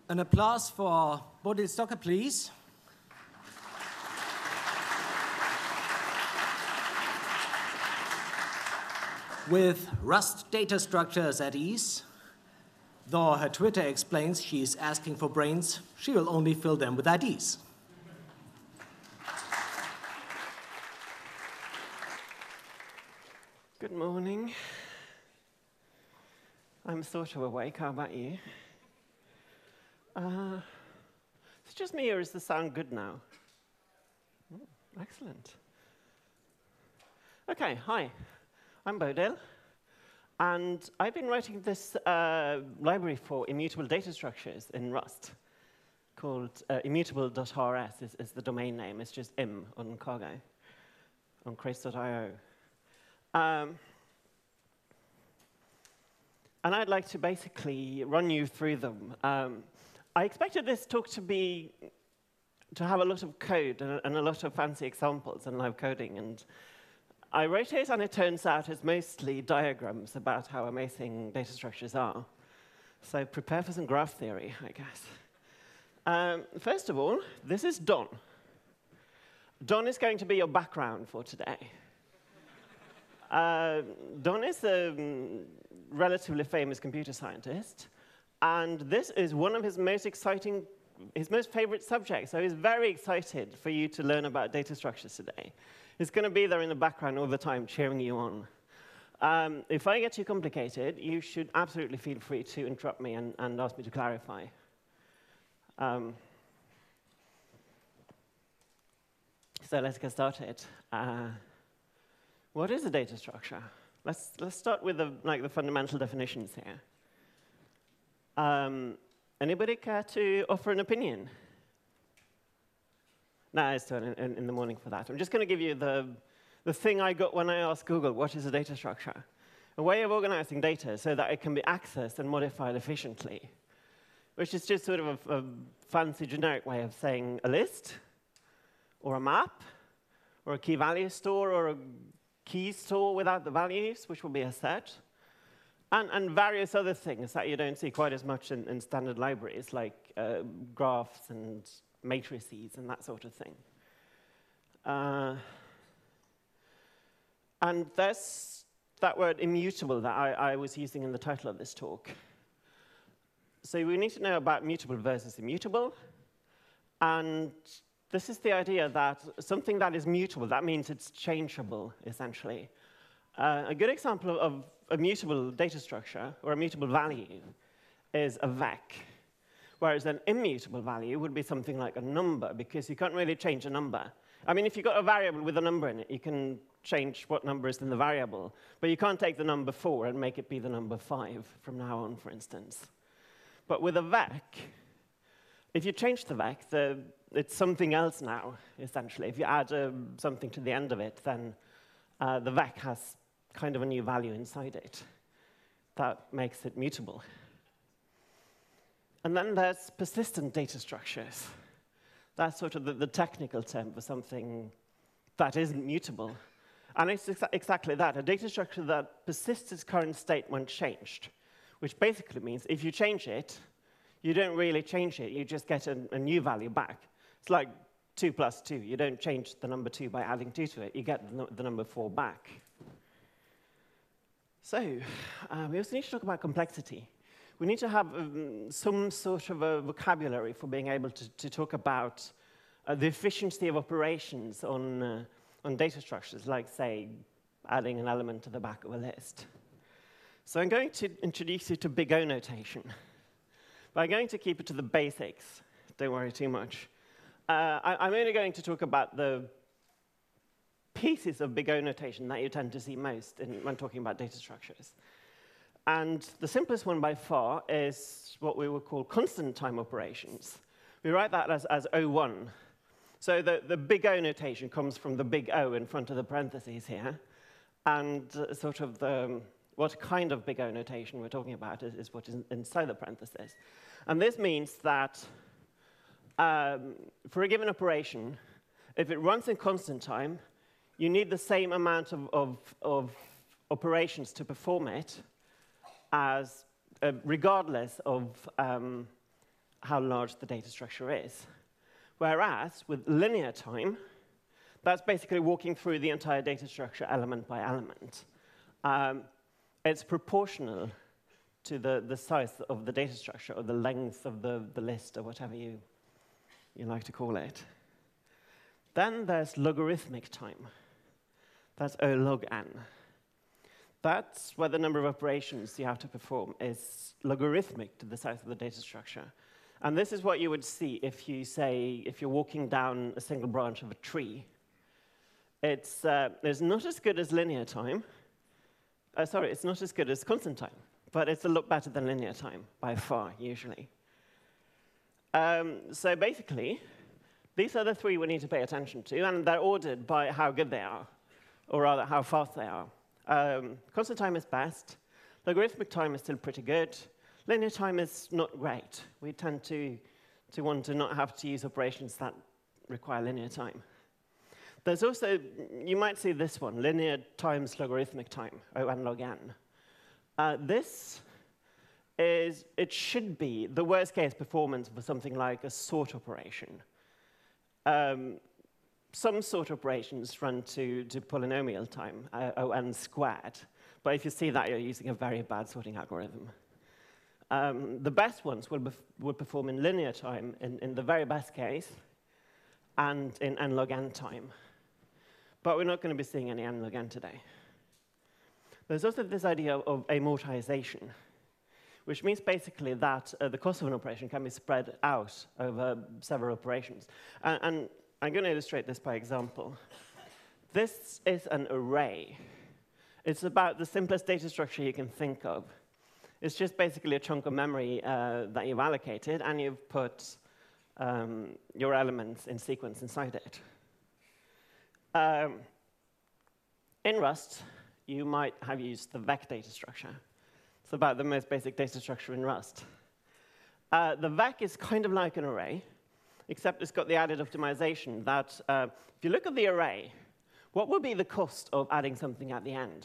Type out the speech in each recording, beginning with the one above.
An applause for Bodil Stocker, please. With Rust data structures at ease, though her Twitter explains she is asking for brains, she will only fill them with IDs. Good morning. I'm sort of awake. How about you? Is it just me, or is the sound good now? Oh, excellent. OK, hi. I'm Bodil. And I've been writing this library for immutable data structures in Rust called immutable.rs is the domain name. It's just im on cargo on crates.io. And I'd like to basically run you through them. I expected this talk to have a lot of code and a lot of fancy examples and live coding. And I wrote it, and it turns out it's mostly diagrams about how amazing data structures are. So prepare for some graph theory, I guess. First of all, this is Don. Don is going to be your background for today. Don is a relatively famous computer scientist, and this is one of his most favorite subjects. So he's very excited for you to learn about data structures today. He's going to be there in the background all the time, cheering you on. If I get too complicated, you should absolutely feel free to interrupt me and ask me to clarify. So let's get started. What is a data structure? Let's start with the fundamental definitions here. Anybody care to offer an opinion? No, it's still in the morning for that. I'm just going to give you the thing I got when I asked Google, what is a data structure? A way of organizing data so that it can be accessed and modified efficiently, which is just sort of a fancy generic way of saying a list, or a map, or a key value store, or a key store without the values, which will be a set, and various other things that you don't see quite as much in standard libraries, like graphs and matrices and that sort of thing. And there's that word immutable that I was using in the title of this talk. So we need to know about mutable versus immutable. And this is the idea that something that is mutable, that means it's changeable, essentially. A good example of a mutable data structure, or a mutable value, is a vec. Whereas an immutable value would be something like a number, because you can't really change a number. I mean, if you've got a variable with a number in it, you can change what number is in the variable. But you can't take the number 4 and make it be the number 5 from now on, for instance. But with a vec, if you change the vec, it's something else now, essentially. If you add something to the end of it, then the vec has kind of a new value inside it. That makes it mutable. And then there's persistent data structures. That's sort of the technical term for something that isn't mutable. And it's exactly that, a data structure that persists its current state when changed, which basically means if you change it, you don't really change it. You just get a new value back. It's like 2 plus 2. You don't change the number 2 by adding 2 to it. You get the number 4 back. So we also need to talk about complexity. We need to have some sort of a vocabulary for being able to talk about the efficiency of operations on data structures, like, say, adding an element to the back of a list. So I'm going to introduce you to big O notation. But I'm going to keep it to the basics. Don't worry too much. I'm only going to talk about the pieces of big O notation that you tend to see most when talking about data structures. And the simplest one by far is what we would call constant time operations. We write that as O1. So the big O notation comes from the big O in front of the parentheses here. And sort of what kind of big O notation we're talking about is what is inside the parentheses. And this means that for a given operation, if it runs in constant time, you need the same amount of operations to perform it as regardless of how large the data structure is. Whereas with linear time, that's basically walking through the entire data structure element by element. It's proportional to the size of the data structure, or the length of the list, or whatever you like to call it. Then there's logarithmic time. That's O log n. That's where the number of operations you have to perform is logarithmic to the size of the data structure. And this is what you would see if you're walking down a single branch of a tree. It's not as good as linear time. It's not as good as constant time, but it's a lot better than linear time, by far, usually. So basically, these are the three we need to pay attention to, and they're ordered by how good they are, or rather, how fast they are. Constant time is best. Logarithmic time is still pretty good. Linear time is not great. We tend to want to not have to use operations that require linear time. There's also, you might see this one, linear times logarithmic time, O(n) log n. It should be the worst case performance for something like a sort operation. Some sort operations run to polynomial time, O(n) squared. But if you see that, you're using a very bad sorting algorithm. The best ones will perform in linear time in the very best case, and in n log n time. But we're not going to be seeing any n log n today. There's also this idea of amortization, which means basically that the cost of an operation can be spread out over several operations. And I'm going to illustrate this by example. This is an array. It's about the simplest data structure you can think of. It's just basically a chunk of memory that you've allocated, and you've put your elements in sequence inside it. In Rust, you might have used the vec data structure. It's about the most basic data structure in Rust. The vec is kind of like an array, except it's got the added optimization that if you look at the array, what would be the cost of adding something at the end?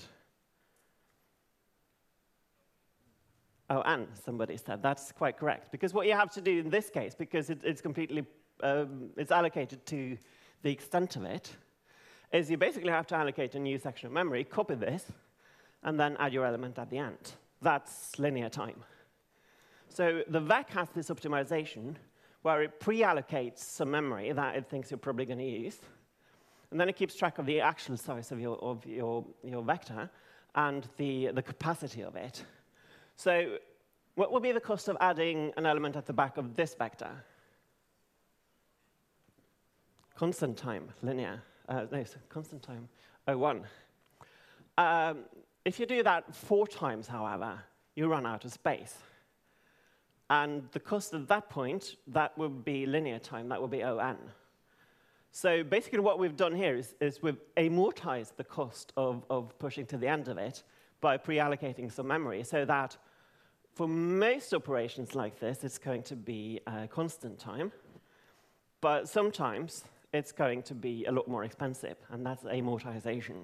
Oh, and somebody said that's quite correct, because what you have to do in this case, because it's completely it's allocated to the extent of it, is you basically have to allocate a new section of memory, copy this, and then add your element at the end. That's linear time. So the vec has this optimization where it pre-allocates some memory that it thinks you're probably going to use, and then it keeps track of the actual size of your vector and the capacity of it. So what would be the cost of adding an element at the back of this vector? Constant time, linear. Constant time, O(1). If you do that 4 times, however, you run out of space. And the cost at that point, that would be linear time. That would be O(n). So basically what we've done here is we've amortized the cost of pushing to the end of it by pre-allocating some memory, so that for most operations like this, it's going to be constant time. But sometimes it's going to be a lot more expensive, and that's amortization.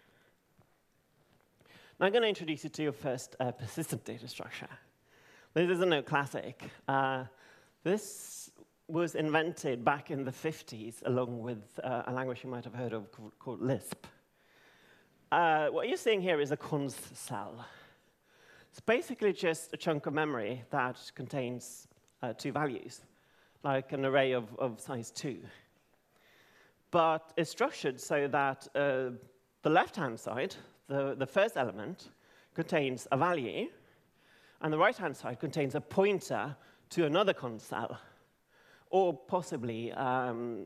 Now I'm going to introduce you to your first persistent data structure. This is a neoclassic. This was invented back in the 50s, along with a language you might have heard of called Lisp. What you're seeing here is a const cell. It's basically just a chunk of memory that contains 2 values, like an array of size 2. But it's structured so that the left-hand side, the first element, contains a value, and the right-hand side contains a pointer to another const cell, or possibly an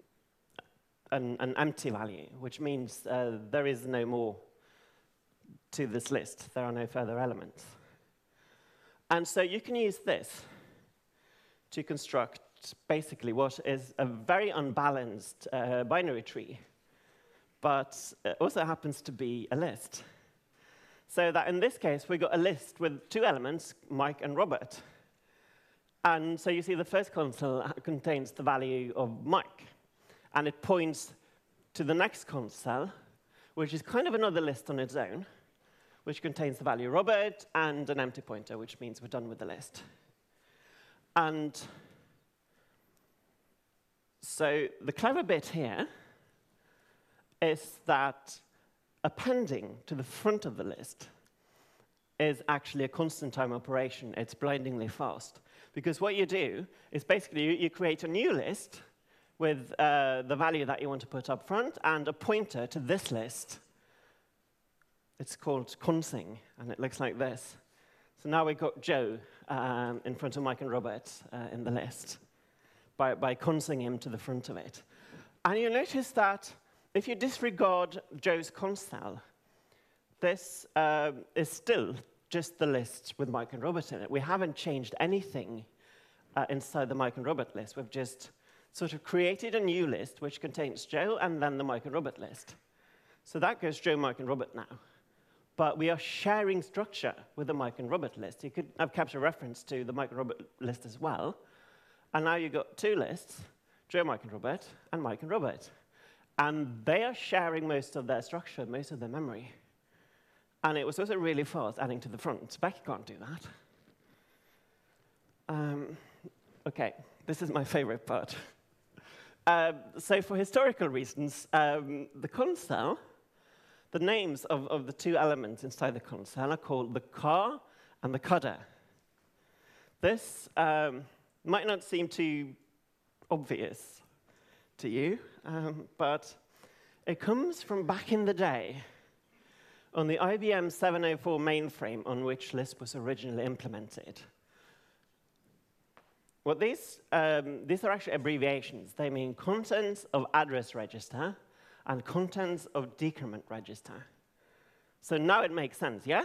empty value, which means there is no more to this list. There are no further elements. And so you can use this to construct basically what is a very unbalanced binary tree, but it also happens to be a list. So that in this case, we got a list with 2 elements, Mike and Robert. And so you see the first console contains the value of Mike, and it points to the next console, which is kind of another list on its own, which contains the value Robert and an empty pointer, which means we're done with the list. And so the clever bit here is that appending to the front of the list is actually a constant time operation. It's blindingly fast. Because what you do is basically you create a new list with the value that you want to put up front and a pointer to this list. It's called consing, and it looks like this. So now we've got Joe in front of Mike and Robert in the list by consing him to the front of it. And you notice that if you disregard Joe's const cell, this is still just the list with Mike and Robert in it. We haven't changed anything inside the Mike and Robert list. We've just sort of created a new list which contains Joe and then the Mike and Robert list. So that goes Joe, Mike, and Robert now. But we are sharing structure with the Mike and Robert list. You could have kept a reference to the Mike and Robert list as well. And now you've got two lists, Joe, Mike, and Robert, and Mike and Robert. And they are sharing most of their structure, most of their memory. And it was also really fast adding to the front. Becky can't do that. OK, this is my favorite part. So for historical reasons, the const cell, the names of the two elements inside the const cell are called the car and the cudder. This might not seem too obvious to you, but it comes from back in the day on the IBM 704 mainframe on which Lisp was originally implemented. What these are actually abbreviations. They mean contents of address register and contents of decrement register. So now it makes sense, yes?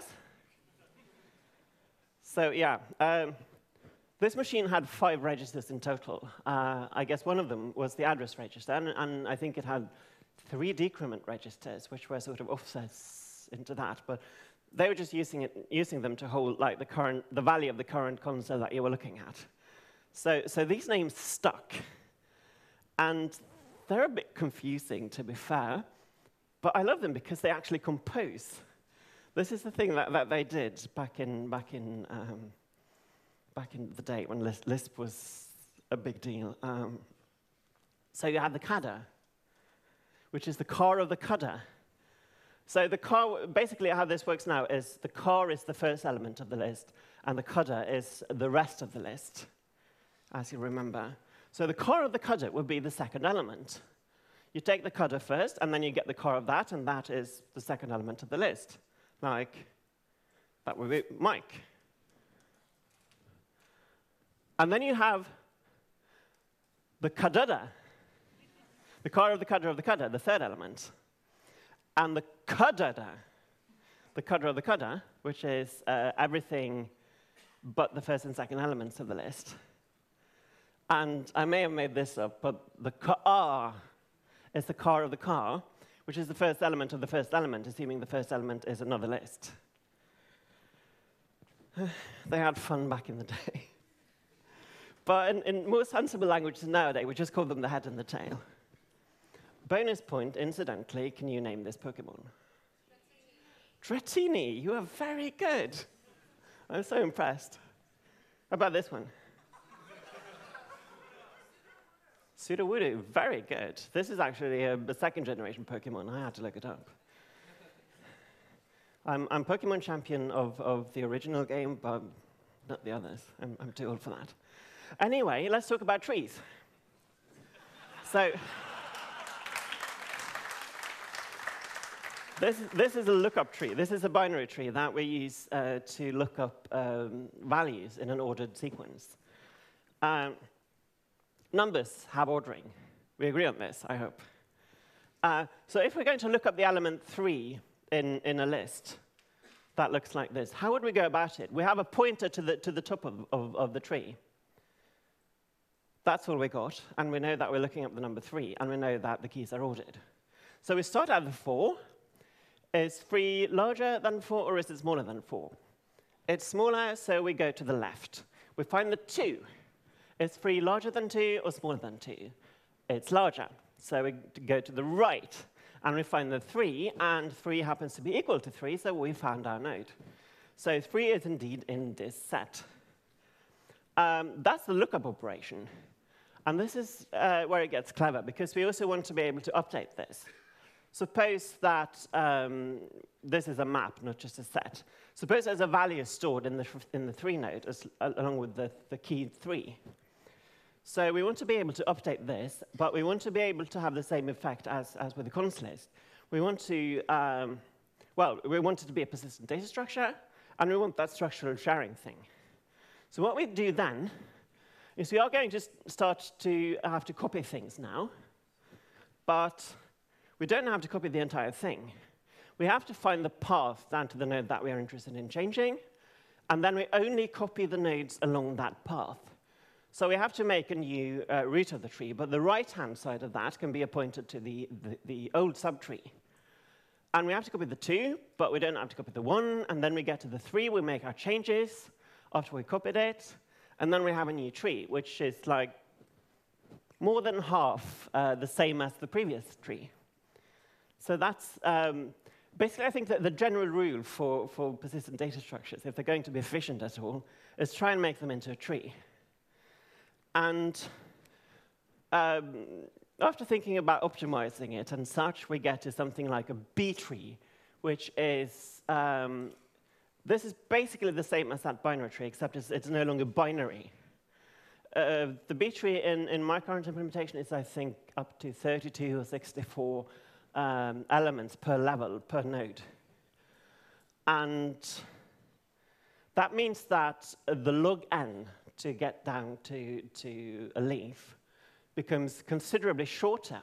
So yeah, this machine had 5 registers in total. I guess one of them was the address register, and I think it had 3 decrement registers, which were sort of offsets into that. But they were just using them to hold like the value of the current console that you were looking at. So these names stuck, and they're a bit confusing, to be fair, but I love them because they actually compose. This is the thing that they did back in the day when Lisp was a big deal. So you have the cadder, which is the car of the cudder. So the car, basically how this works now is the car is the first element of the list, and the cudder is the rest of the list, as you remember. So the car of the cudder would be the second element. You take the cudder first, and then you get the car of that, and that is the second element of the list. Like, that would be Mike. And then you have the cudder, the car of the cudder, the third element. And the cudder of the cudder, which is everything but the first and second elements of the list. And I may have made this up, but the car is the car of the car, which is the first element of the first element, assuming the first element is another list. They had fun back in the day. But in more sensible languages nowadays, we just call them the head and the tail. Bonus point, incidentally, can you name this Pokemon? Dratini. Dratini, you are very good. I'm so impressed. How about this one? Sudowoodo, very good. This is actually a second-generation Pokemon. I had to look it up. I'm Pokemon champion of the original game, but not the others. I'm too old for that. Anyway, let's talk about trees. So this is a lookup tree. This is a binary tree that we use to look up values in an ordered sequence. Numbers have ordering. We agree on this, I hope. So if we're going to look up the element 3 in a list, that looks like this. How would we go about it? We have a pointer to the top of the tree. That's all we got, and we know that we're looking up the number 3, and we know that the keys are ordered. So we start at the 4. Is 3 larger than 4, or is it smaller than 4? It's smaller, so we go to the left. We find the 2. Is 3 larger than 2 or smaller than 2? It's larger, so we go to the right. And we find the 3, and 3 happens to be equal to 3, so we found our node. So 3 is indeed in this set. That's the lookup operation. And this is where it gets clever, because we also want to be able to update this. Suppose that this is a map, not just a set. Suppose there's a value stored in the 3 node, along with the key 3. So we want to be able to update this, but we want to be able to have the same effect as with the cons list. We want to, we want it to be a persistent data structure, and we want that structural sharing thing. So what we do then is we are going to start to have to copy things now, but we don't have to copy the entire thing. We have to find the path down to the node that we are interested in changing, and then we only copy the nodes along that path. So we have to make a new root of the tree, but the right-hand side of that can be appointed to the old subtree. And we have to copy the 2, but we don't have to copy the 1, and then we get to the 3, we make our changes after we copied it, and then we have a new tree, which is like more than half the same as the previous tree. So that's basically, I think that the general rule for persistent data structures, if they're going to be efficient at all, is try and make them into a tree. And after thinking about optimizing it and such, we get to something like a B tree, which is, this is basically the same as that binary tree, except it's no longer binary. The B tree in my current implementation is, I think, up to 32 or 64 elements per level, per node. And that means that the log n to get down to a leaf becomes considerably shorter,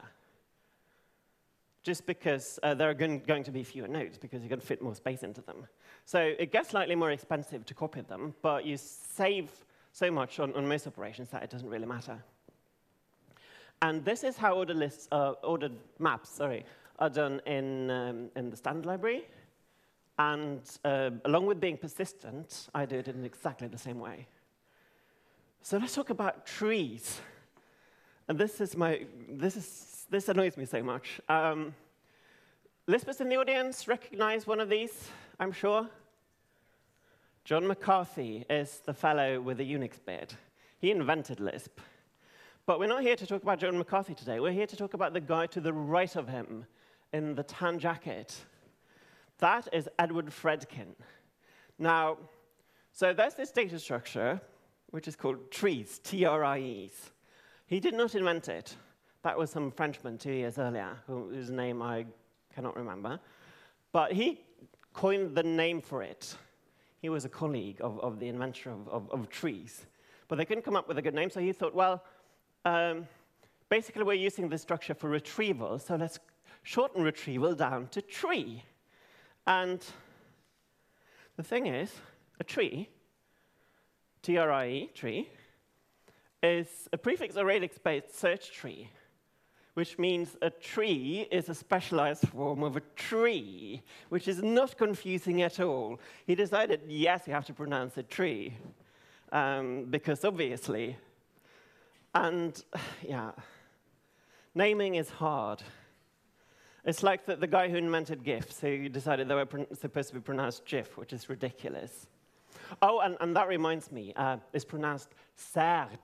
just because there are going to be fewer nodes, because you can fit more space into them. So it gets slightly more expensive to copy them, but you save so much on most operations that it doesn't really matter. And this is how ordered maps are done in the standard library. And along with being persistent, I do it in exactly the same way. So let's talk about trees. And this annoys me so much. Lispers in the audience recognize one of these, I'm sure. John McCarthy is the fellow with the Unix beard. He invented Lisp. But we're not here to talk about John McCarthy today. We're here to talk about the guy to the right of him in the tan jacket. That is Edward Fredkin. Now, so there's this data structure, which is called trees, T-R-I-Es. He did not invent it. That was some Frenchman 2 years earlier, whose name I cannot remember. But he coined the name for it. He was a colleague of the inventor of trees. But they couldn't come up with a good name, so he thought, well, basically we're using this structure for retrieval, so let's shorten retrieval down to tree. And the thing is, a tree, T-R-I-E, tree, is a prefix or radix-based search tree, which means a tree is a specialized form of a tree, which is not confusing at all. He decided, yes, you have to pronounce it tree, because obviously. And yeah, naming is hard. It's like the guy who invented GIFs, who decided they were supposed to be pronounced GIF, which is ridiculous. Oh, and that reminds me, it's pronounced SERD.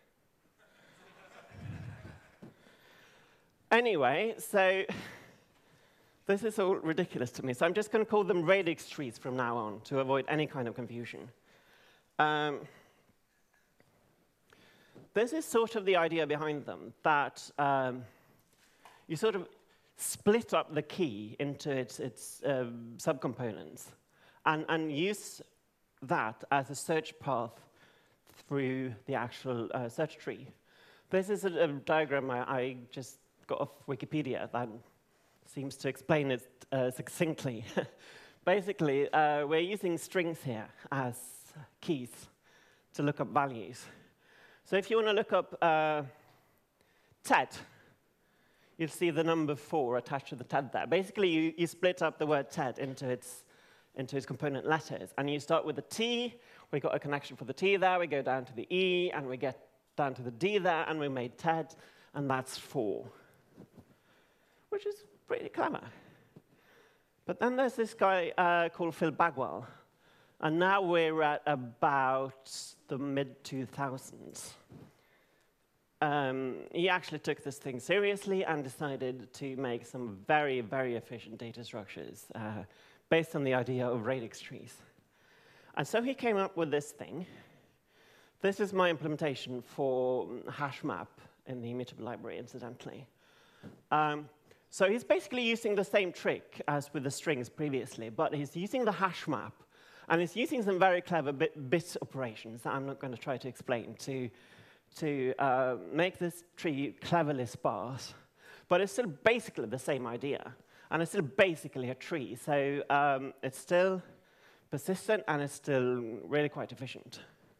Anyway, so this is all ridiculous to me. So I'm just going to call them radix trees from now on to avoid any kind of confusion. This is sort of the idea behind them, that you sort of split up the key into its subcomponents and use that as a search path through the actual search tree. This is a diagram I just got off Wikipedia that seems to explain it succinctly. Basically, we're using strings here as keys to look up values. So if you want to look up TED, you'll see the number 4 attached to the TED there. Basically, you split up the word TED into its component letters. And you start with the T. We got a connection for the T there. We go down to the E, and we get down to the D there, and we made TED, and that's 4, which is pretty clever. But then there's this guy called Phil Bagwell, And now we're at about the mid-2000s. He actually took this thing seriously and decided to make some very, very efficient data structures based on the idea of radix trees. And so he came up with this thing. This is my implementation for HashMap in the immutable library, incidentally. So he's basically using the same trick as with the strings previously, but he's using the HashMap, and he's using some very clever bit operations that I'm not going to try to explain to make this tree cleverly sparse. But it's still basically the same idea, and it's still basically a tree. So it's still persistent, and it's still really quite efficient.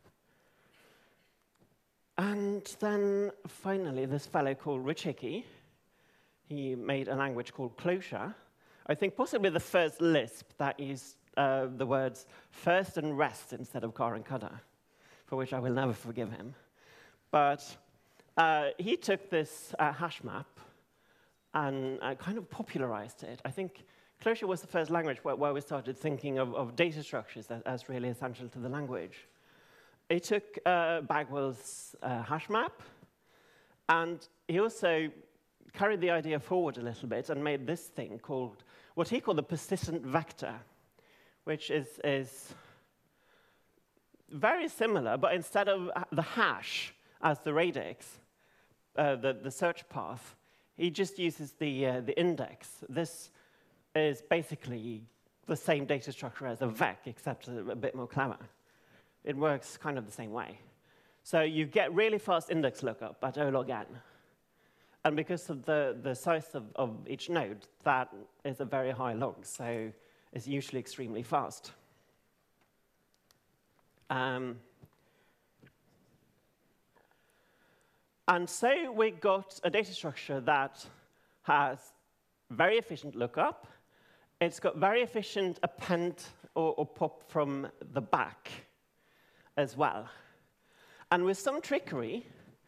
And then finally, this fellow called Rich Hickey, he made a language called Closure. I think possibly the first Lisp that used the words first and rest instead of car and cutter, for which I will never forgive him. But he took this HashMap and kind of popularized it. I think Closure was the first language where we started thinking of data structures as really essential to the language. He took Bagwell's HashMap, and he also carried the idea forward a little bit and made this thing called what he called the persistent vector, which is very similar, but instead of the hash as the radix, the search path, he just uses the index. This is basically the same data structure as a vec, except a bit more clever. It works kind of the same way. So you get really fast index lookup at O log n. And because of the size of each node, that is a very high log, so it's usually extremely fast. And so we got a data structure that has very efficient lookup. It's got very efficient append or pop from the back as well. And with some trickery,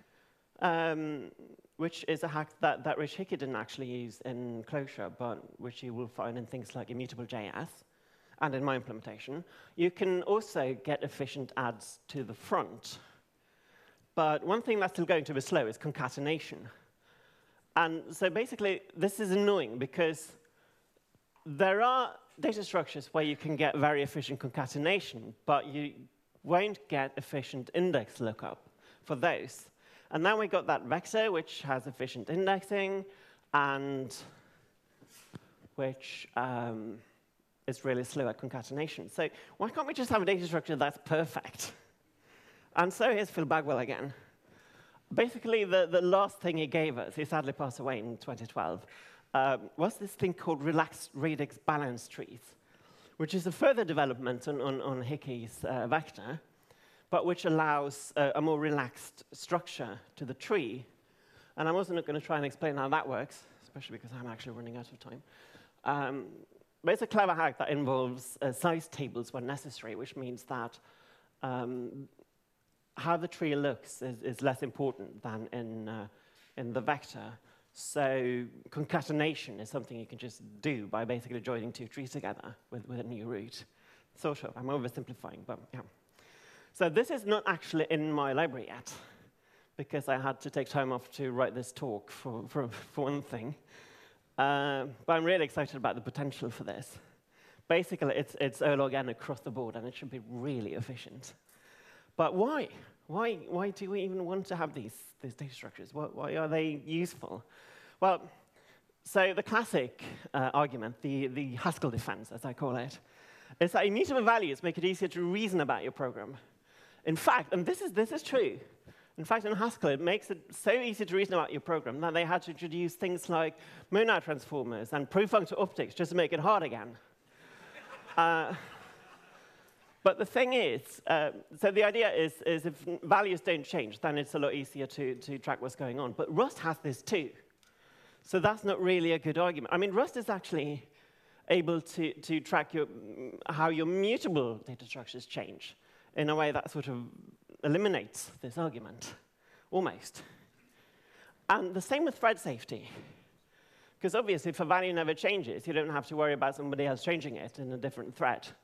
which is a hack that Rich Hickey didn't actually use in Closure, but which you will find in things like Immutable.js and in my implementation, you can also get efficient adds to the front. But one thing that's still going to be slow is concatenation. And so basically, this is annoying because there are data structures where you can get very efficient concatenation, but you won't get efficient index lookup for those. And now we got that vector, which has efficient indexing, and which is really slow at concatenation. So why can't we just have a data structure that's perfect? And so here's Phil Bagwell again. Basically, the last thing he gave us, he sadly passed away in 2012, was this thing called relaxed radix balance trees, which is a further development on Hickey's vector, but which allows a more relaxed structure to the tree. And I'm also not going to try and explain how that works, especially because I'm actually running out of time. But it's a clever hack that involves size tables when necessary, which means that how the tree looks is less important than in the vector. So concatenation is something you can just do by basically joining two trees together with a new root. Sort of. I'm oversimplifying, but yeah. So this is not actually in my library yet, because I had to take time off to write this talk for one thing. But I'm really excited about the potential for this. Basically, it's O log n across the board, and it should be really efficient. But why? Why do we even want to have these data structures? Why are they useful? Well, so the classic argument, the Haskell defense, as I call it, is that immutable values make it easier to reason about your program. In fact, and this is true, in fact, in Haskell, it makes it so easy to reason about your program that they had to introduce things like monad transformers and proof-functor optics just to make it hard again. But the thing is, so the idea is if values don't change, then it's a lot easier to track what's going on. But Rust has this too. So that's not really a good argument. I mean, Rust is actually able to track how your mutable data structures change in a way that sort of eliminates this argument, almost. And the same with thread safety. Because obviously, if a value never changes, you don't have to worry about somebody else changing it in a different thread.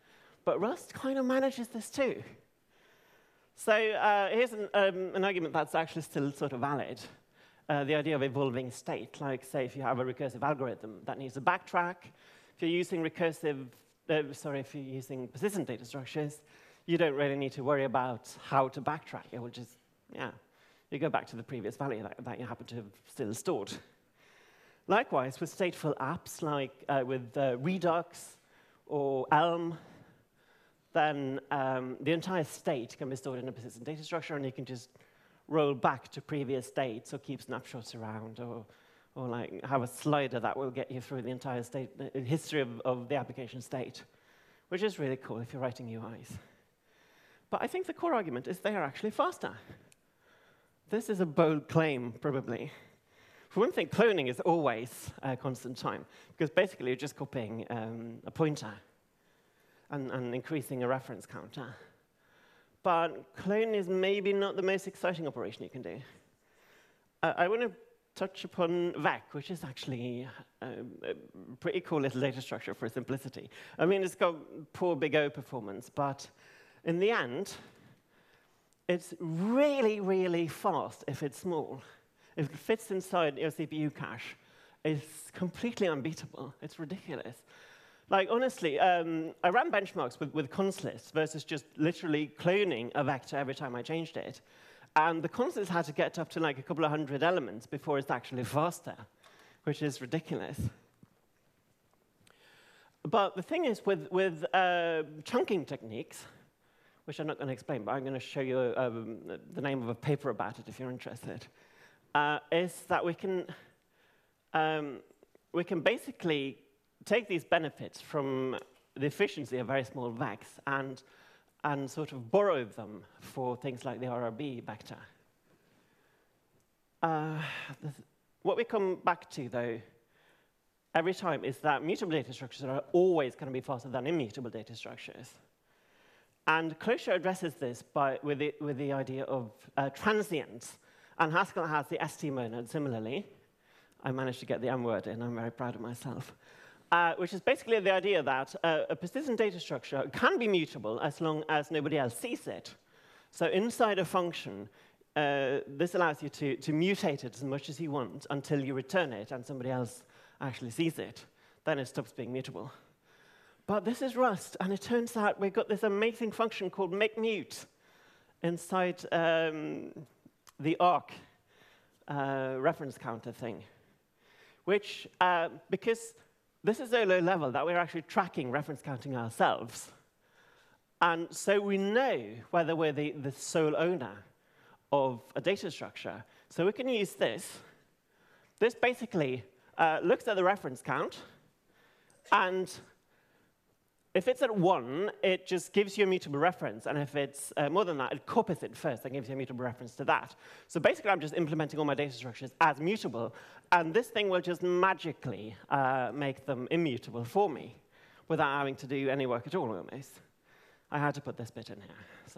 But Rust kind of manages this too. So here's an argument that's actually still sort of valid. The idea of evolving state, like say if you have a recursive algorithm that needs to backtrack, if you're using if you're using persistent data structures, you don't really need to worry about how to backtrack. It will just, you go back to the previous value that you happen to have still stored. Likewise, with stateful apps, like with Redux or Elm, then the entire state can be stored in a persistent data structure, and you can just roll back to previous states or keep snapshots around, or like have a slider that will get you through the entire state history of the application state, which is really cool if you're writing UIs. But I think the core argument is they are actually faster. This is a bold claim, probably. For one thing, cloning is always a constant time, because basically you're just copying a pointer and increasing a reference counter. But clone is maybe not the most exciting operation you can do. I want to touch upon Vec, which is actually a pretty cool little data structure for simplicity. I mean, it's got poor big O performance, but in the end, it's really, really fast if it's small. If it fits inside your CPU cache, it's completely unbeatable. It's ridiculous. Like, honestly, I ran benchmarks with conslist versus just literally cloning a vector every time I changed it. And the conslist had to get up to like a couple of hundred elements before it's actually faster, which is ridiculous. But the thing is, with chunking techniques, which I'm not going to explain, but I'm going to show you the name of a paper about it if you're interested, is that we can basically take these benefits from the efficiency of very small vecs and sort of borrow them for things like the RRB vector. What we come back to, though, every time is that mutable data structures are always going to be faster than immutable data structures. And Clojure addresses this with the idea of transients. And Haskell has the ST monad similarly. I managed to get the M word in. I'm very proud of myself. Which is basically the idea that a persistent data structure can be mutable as long as nobody else sees it. So inside a function, this allows you to mutate it as much as you want until you return it and somebody else actually sees it. Then it stops being mutable. But this is Rust, and it turns out we've got this amazing function called makeMute inside the arc reference counter thing, which, because this is so low level that we're actually tracking reference counting ourselves. And so we know whether we're the sole owner of a data structure. So we can use this. This basically looks at the reference count. And if it's at 1, it just gives you a mutable reference. And if it's more than that, it copies it first and gives you a mutable reference to that. So basically, I'm just implementing all my data structures as mutable. And this thing will just magically make them immutable for me without having to do any work at all, almost. I had to put this bit in here.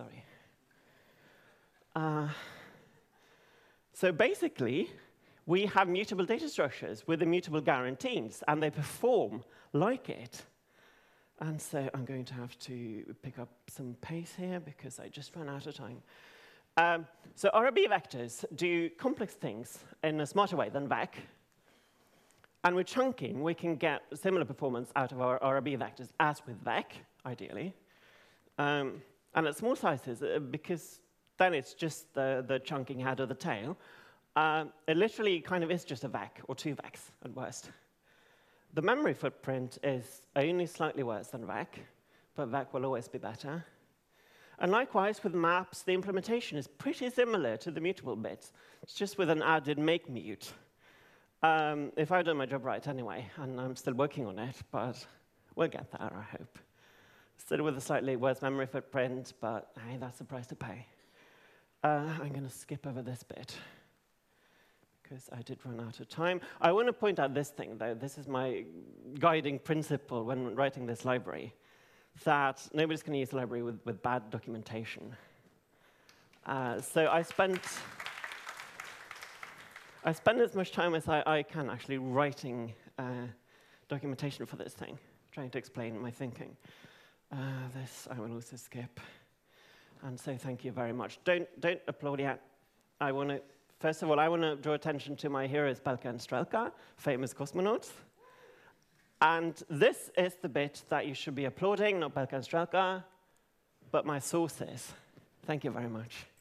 Sorry. So basically, we have mutable data structures with immutable guarantees. And they perform like it. And so I'm going to have to pick up some pace here because I just ran out of time. So RRB vectors do complex things in a smarter way than Vec. And with chunking, we can get similar performance out of our RRB vectors as with Vec, ideally. And at small sizes, because then it's just the chunking head or the tail, it literally kind of is just a Vec or 2 Vecs at worst. The memory footprint is only slightly worse than Vec, but Vec will always be better. And likewise, with maps, the implementation is pretty similar to the mutable bits. It's just with an added makeMute. If I've done my job right anyway, and I'm still working on it, but we'll get there, I hope. Still with a slightly worse memory footprint, but hey, that's the price to pay. I'm going to skip over this bit, because I did run out of time. I want to point out this thing, though. This is my guiding principle when writing this library, that nobody's going to use a library with bad documentation. So I spent as much time as I can actually writing documentation for this thing, trying to explain my thinking. This I will also skip and say thank you very much. Don't applaud yet. First of all, I want to draw attention to my heroes, Belka and Strelka, famous cosmonauts. And this is the bit that you should be applauding, not Belka and Strelka, but my sources. Thank you very much.